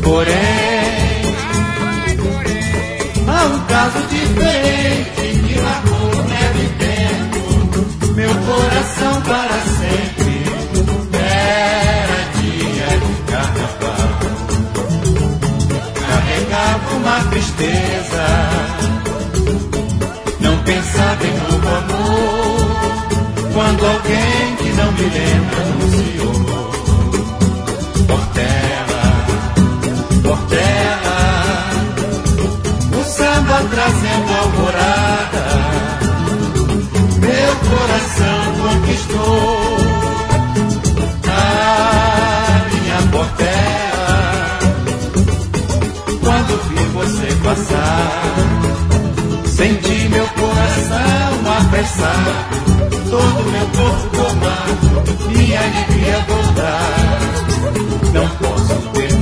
Porém, há um caso diferente que marcou neve tempo meu coração para sempre. Era dia de carnaval, carregava uma tristeza, não pensava em novo amor, quando alguém que não me lembra anunciou. Por terra, o samba trazendo alvorada, meu coração conquistou. A minha portela, quando vi você passar, senti meu coração apressar, todo meu corpo tomar, minha alegria voltar. Não posso perder